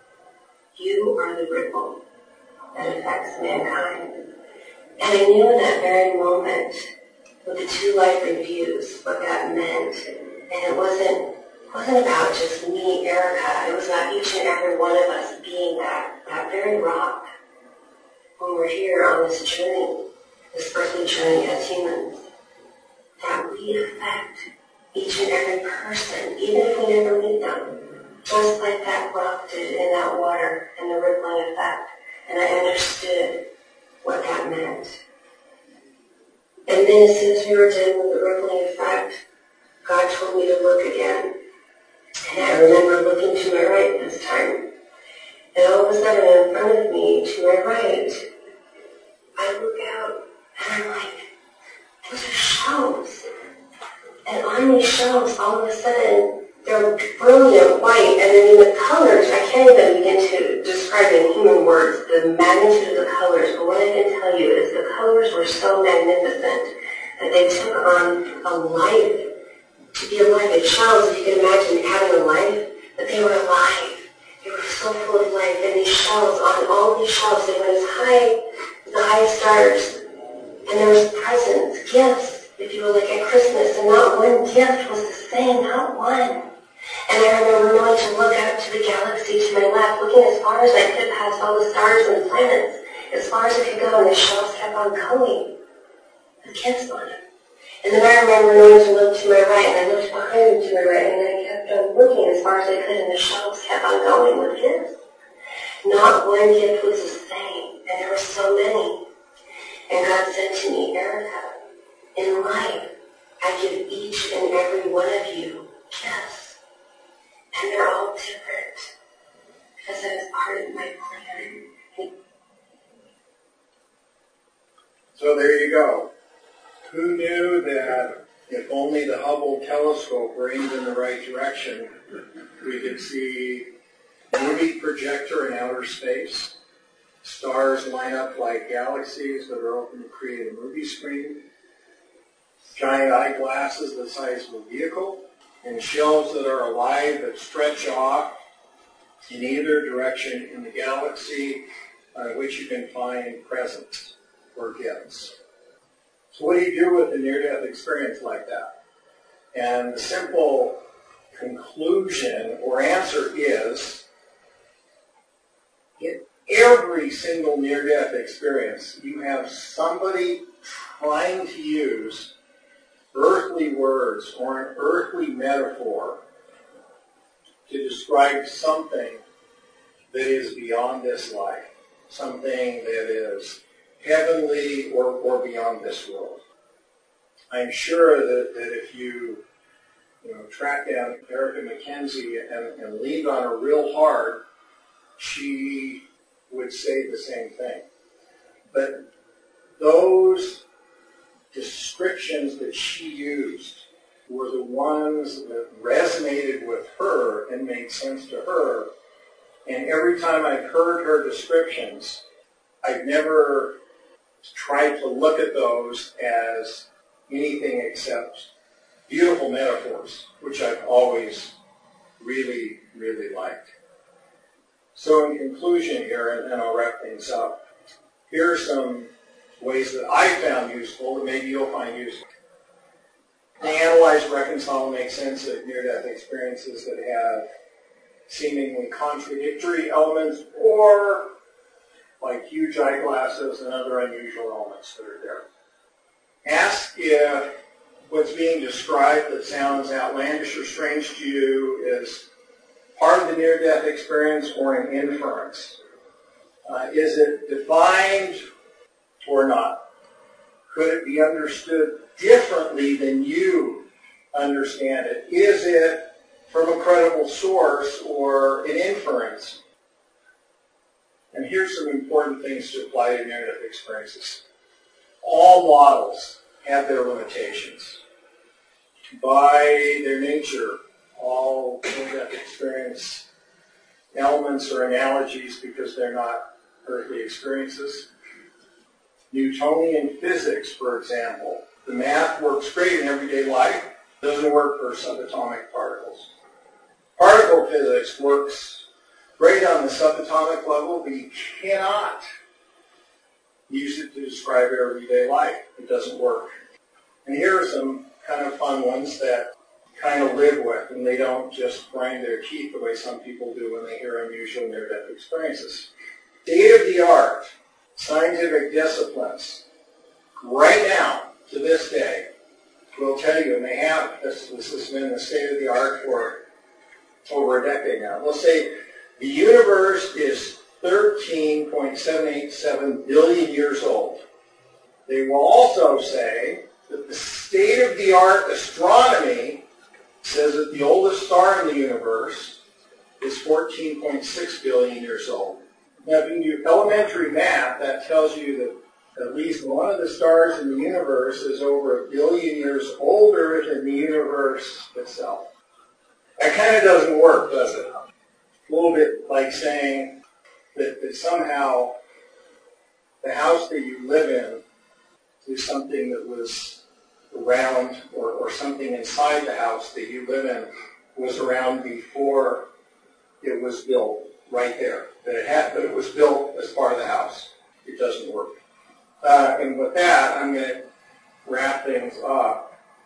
You are the ripple that affects mankind. And I knew in that very moment, with the two life reviews, what that meant. And it wasn't wasn't about just me, Erica. It was about each and every one of us being that, that very rock when we're here on this journey, this earthly journey as humans, that we affect each and every person, even if we never meet them, just like that rock did in that water and the rippling effect. And I understood what that meant. And then as soon as we were done with the rippling effect, God told me to look again. And I remember looking to my right this time. And all of a sudden in front of me, to my right, I look out and I'm like, those are shelves. And on these shelves, all of a sudden, they're brilliant white, and then in the colors, I can't even begin to describe in human words the magnitude of the colors, but what I can tell you is the colors were so magnificent that they took on a life. To be alive in shells, if you can imagine having a life, but they were alive. They were so full of life, and these shells, on all these shelves, they went as high as the highest stars, and there was presents, gifts, if you will, like at Christmas, and not one gift was the same, not one. And I remember knowing to look out to the galaxy to my left, looking as far as I could past all the stars and the planets, as far as I could go, and the shelves kept on going with gifts on it. And then I remember knowing to look to my right, and I looked behind me to my right, and I kept on looking as far as I could, and the shelves kept on going with gifts. Not one gift was the same, and there were so many. And God said to me, Erica, in life, I give each and every one of you gifts. And they're all different, because that is part of my plan. So there you go. Who knew that if only the Hubble telescope were aimed in the right direction, we could see movie projector in outer space, stars line up like galaxies that are open to create a movie screen, giant eyeglasses the size of a vehicle, and shelves that are alive that stretch off in either direction in the galaxy on which you can find presents or gifts. So what do you do with a near-death experience like that? And the simple conclusion or answer is, in every single near-death experience, you have somebody trying to use earthly words or an earthly metaphor to describe something that is beyond this life, something that is heavenly or, or beyond this world. I'm sure that, that if you, you know, track down Erica McKenzie and, and leaned on her real hard, she would say the same thing. But those descriptions that she used were the ones that resonated with her and made sense to her. And every time I've heard her descriptions, I've never tried to look at those as anything except beautiful metaphors, which I've always really, really liked. So in conclusion here, and then I'll wrap things up, here are some ways that I found useful that maybe you'll find useful. They analyze, reconcile, and make sense of near-death experiences that have seemingly contradictory elements or like huge eyeglasses and other unusual elements that are there. Ask if what's being described that sounds outlandish or strange to you is part of the near-death experience or an inference. Uh, is it defined or not? Could it be understood differently than you understand it? Is it from a credible source or an inference? And here's some important things to apply to near-death experiences. All models have their limitations. By their nature, all near-death experience elements are analogies because they're not earthly experiences. Newtonian physics, for example, the math works great in everyday life, doesn't work for subatomic particles. Particle physics works great on the subatomic level, but you cannot use it to describe everyday life. It doesn't work. And here are some kind of fun ones that kind of live with, and they don't just grind their teeth the way some people do when they hear unusual near-death experiences. State-of-the-art scientific disciplines, right now, to this day, will tell you, and they have, this, this has been the state-of-the-art for over a decade now. They'll say the universe is thirteen point seven eight seven billion years old. They will also say that the state-of-the-art astronomy says that the oldest star in the universe is fourteen point six billion years old. Now, if you do elementary math, that tells you that at least one of the stars in the universe is over a billion years older than the universe itself. That kind of doesn't work, does it? A little bit like saying that, that somehow the house that you live in is something that was around, or, or something inside the house that you live in was around before it was built, right there. That it had, that it was built as part of the house. It doesn't work. Uh, and with that, I'm going to wrap things up.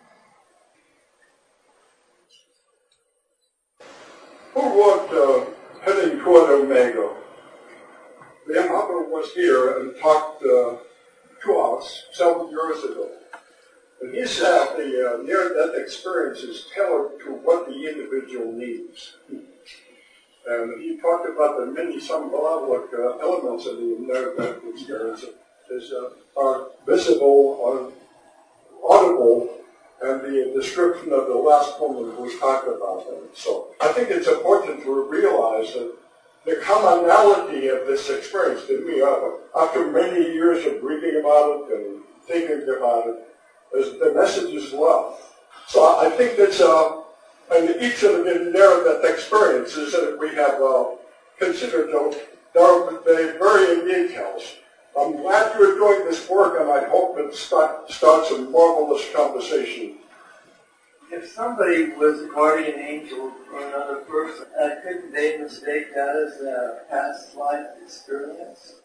Who wrote uh, Heading Toward Omega? Liam Hubbard was here and talked uh, to us several years ago. And he said the uh, near-death experience is tailored to what the individual needs. And he talked about the many symbolic uh, elements of the near-death experience is, uh, are visible, are audible, and the description of the last woman who talked about them. So I think it's important to realize that the commonality of this experience to me, uh, after many years of reading about it and thinking about it, is the message is love. So I think that's, uh, and each of the near-death experiences that we have uh, considered, uh, there are the varying details I'm glad you enjoyed this work, and I hope it start, starts a marvelous conversation. If somebody was a guardian angel for another person, uh, couldn't they mistake that as a past life experience?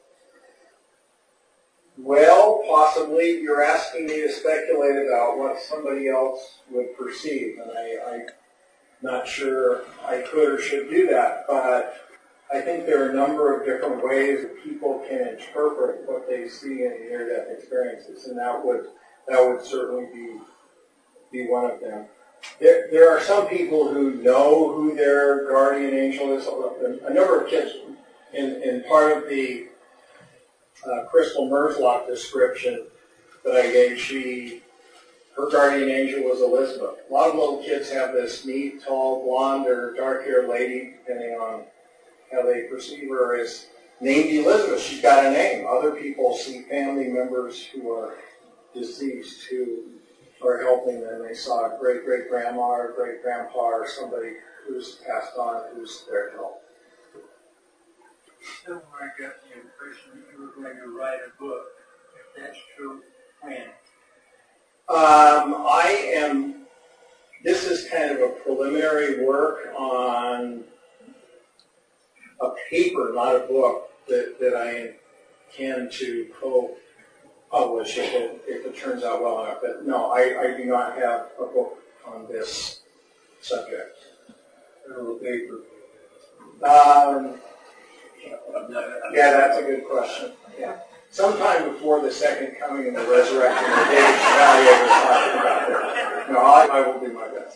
Well, possibly. You're asking me to speculate about what somebody else would perceive, and I, I'm not sure I could or should do that, but I think there are a number of different ways that people can interpret what they see in near-death experiences, and that would that would certainly be be one of them. There, there are some people who know who their guardian angel is. A number of kids, in, in part of the uh, Crystal Merzlock description that I gave, she her guardian angel was Elizabeth. A lot of little kids have this neat, tall, blonde, or dark-haired lady, depending on how they perceive her, as named Elizabeth. She's got a name. Other people see family members who are deceased who are helping them. They saw a great-great-grandma or great-grandpa or somebody who's passed on who's there to help. Somewhere I got the impression that you were going to write a book. If that's true, when? Um, I am, this is kind of a preliminary work on a paper, not a book, that, that I intend to co-publish if it, if it turns out well enough. But no, I, I do not have a book on this subject. A paper. Um, yeah, that's a good question. Yeah. Sometime before the second coming and the resurrection of David Chevalier was talking about that. No, I, I will do my best.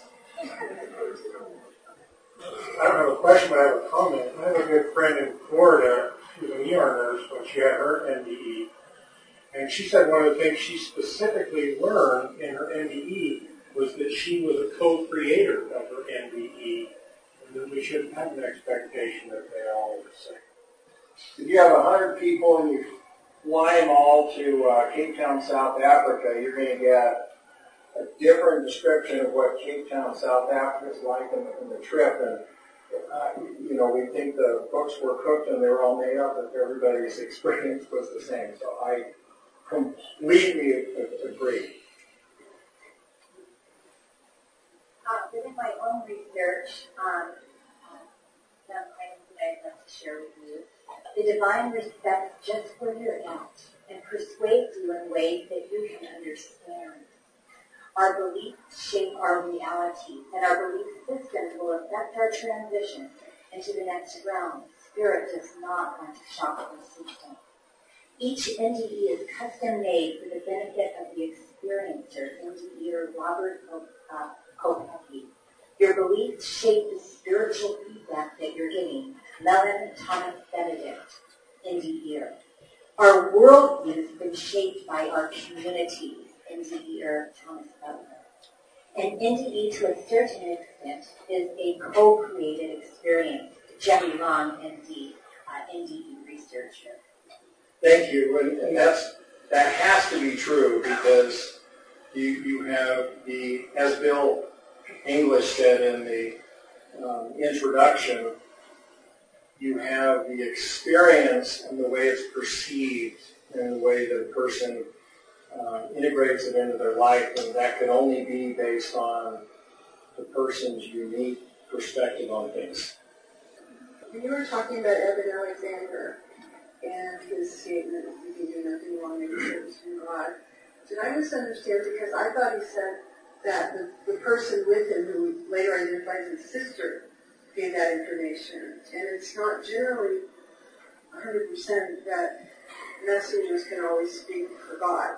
I don't have a question, but I have a comment. I have a good friend in Florida. She was an E R nurse when she had her N D E. And she said one of the things she specifically learned in her N D E was that she was a co-creator of her N D E. And that we shouldn't have an expectation that they all are the same. If you have one hundred people and you fly them all to uh, Cape Town, South Africa, you're going to get a different description of what Cape Town, South Africa is like in the, in the trip. And, uh, you know, we think the books were cooked and they were all made up, if everybody's experience was the same. So I completely agree. Uh, within my own research, um, some items that I'd like to share with you. The divine respects just where you're at and persuades you in ways that you can understand. Our beliefs shape our reality, and our belief systems will affect our transition into the next realm. Spirit does not want to shock the system. Each N D E is custom-made for the benefit of the experiencer, N D E-er Robert Kopecky. Your beliefs shape the spiritual feedback that you're getting. Mellon Thomas Benedict, N D E-er. Our worldview has been shaped by our communities, N D E-er Thomas Butler. And N D E, to a certain extent, is a co-created experience. Jerry Long, M D, uh, N D E researcher. Thank you, and, and that's that has to be true because you you have the, as Bill English said in the um, introduction, you have the experience and the way it's perceived and the way that a person uh, integrates it into their life, and that can only be based on the person's unique perspective on things. When you were talking about Evan Alexander and his statement, you can do nothing wrong in service from God, did I misunderstand? Because I thought he said that the, the person with him, who later identifies as sister, gave that information. And it's not generally one hundred percent that messengers can always speak for God.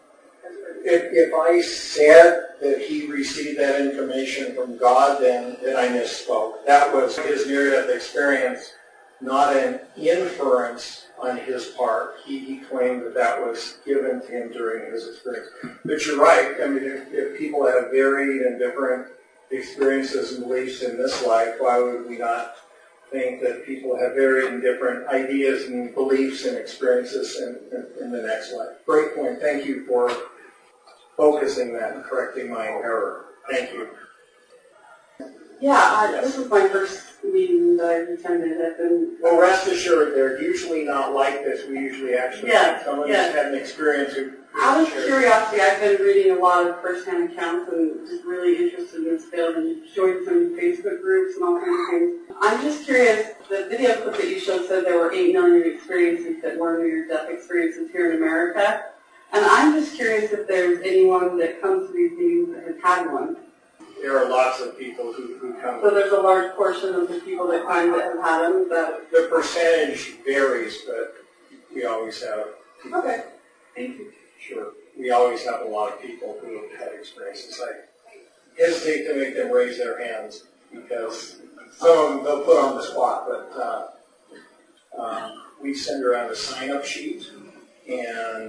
If, if I said that he received that information from God, then, then I misspoke. That was his near-death experience, not an inference on his part. He, he claimed that that was given to him during his experience. But you're right. I mean, if, if people have varied and different experiences and beliefs in this life, why would we not think that people have varied and different ideas and beliefs and experiences in, in, in the next life? Great point. Thank you for focusing that and correcting my error. Thank you. Yeah, I, this was my first meeting that I attended. I've been. Well, rest assured, they're usually not like this. We usually actually yeah, someone yeah. who's had an experience who. Out of curiosity, I've been reading a lot of first-hand accounts and just really interested in this field and joined some Facebook groups and all kinds of things. I'm just curious, the video clip that you showed said there were eight million experiences that were near-death experiences here in America. And I'm just curious if there's anyone that comes to these meetings that has had one. There are lots of people who, who come. So there's a large portion of the people that come that have had them. That the percentage varies, but we always have people. Okay, thank you. Sure. We always have a lot of people who have had experiences. I hesitate to make them raise their hands because some of them they'll put on the spot, but uh, um, we send around a sign-up sheet, and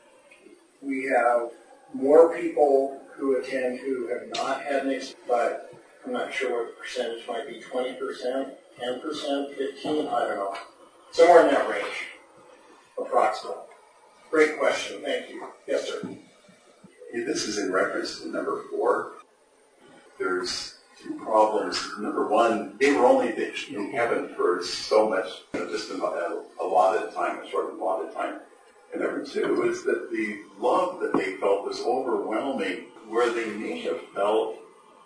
we have more people who attend who have not had an experience, but I'm not sure what the percentage might be, twenty percent, ten percent, fifteen, I don't know. Somewhere in that range, approximately. Great question. Thank you. Yes, sir. Yeah, this is in reference to number four. There's two problems. Number one, they were only in heaven for so much, you know, just a, a allotted time, a short allotted time. And number two is that the love that they felt was overwhelming, where they may have felt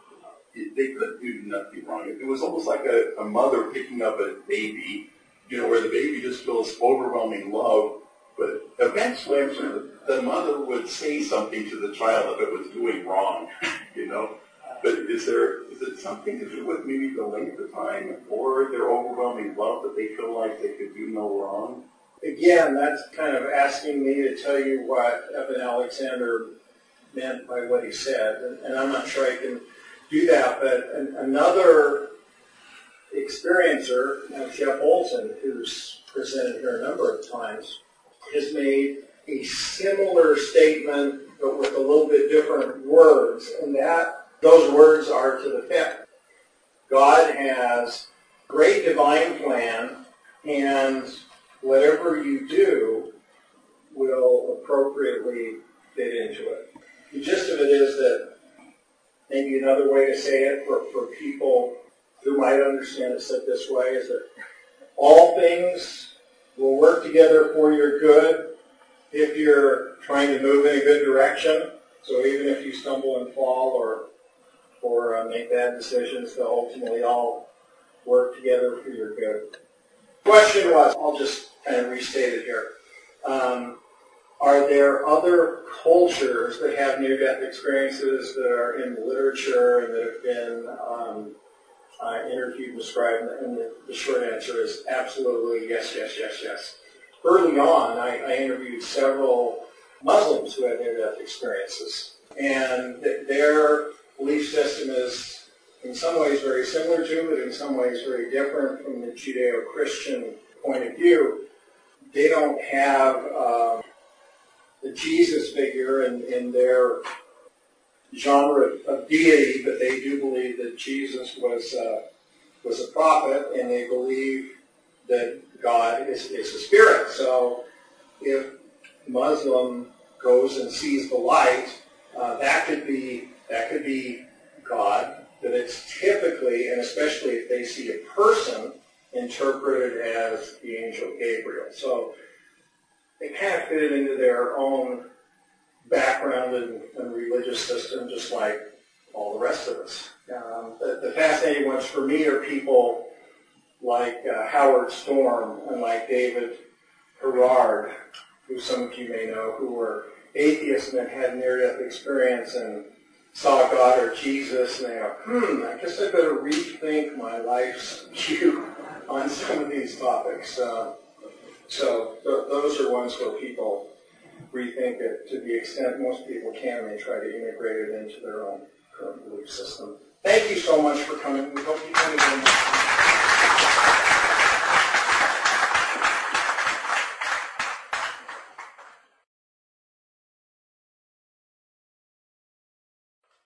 they could do nothing wrong. It was almost like a, a mother picking up a baby, you know, where the baby just feels overwhelming love. But eventually, I'm sure the mother would say something to the child if it was doing wrong, you know. But is there is it something to do with maybe the length of time or their overwhelming love that they feel like they could do no wrong? Again, that's kind of asking me to tell you what Eben Alexander meant by what he said, and, and I'm not sure I can do that. But an, another experiencer, uh, Jeff Olson, who's presented here a number of times, has made a similar statement, but with a little bit different words, and that those words are to the effect: God has great divine plan, and whatever you do will appropriately fit into it. The gist of it is that maybe another way to say it for, for people who might understand it said this way is that all things will work together for your good if you're trying to move in a good direction. So even if you stumble and fall or or uh, make bad decisions, they'll ultimately all work together for your good. The question was, I'll just kind of restate it here. Um, are there other cultures that have near-death experiences that are in the literature and that have been um, uh, interviewed and described? And the, the short answer is absolutely yes, yes, yes, yes. Early on, I, I interviewed several Muslims who had near-death experiences, and th- their belief system is in some ways very similar to, but in some ways very different from the Judeo-Christian point of view. They don't have uh, the Jesus figure in, in their genre of deity, but they do believe that Jesus was uh, was a prophet, and they believe that God is, is a spirit. So if a Muslim goes and sees the light, uh, that could be that could be God, but it's typically, and especially if they see a person, interpreted as the angel Gabriel. So they kind of fit it into their own background and, and religious system, just like all the rest of us. Um, the, the fascinating ones for me are people like uh, Howard Storm and like David Herard, who some of you may know, who were atheists and had near-death experience and saw God or Jesus, and they go, hmm, I guess I better rethink my life's view on some of these topics. Uh, so th- those are ones where people rethink it to the extent most people can. They try to integrate it into their own current belief system. Thank you so much for coming. We hope you come again.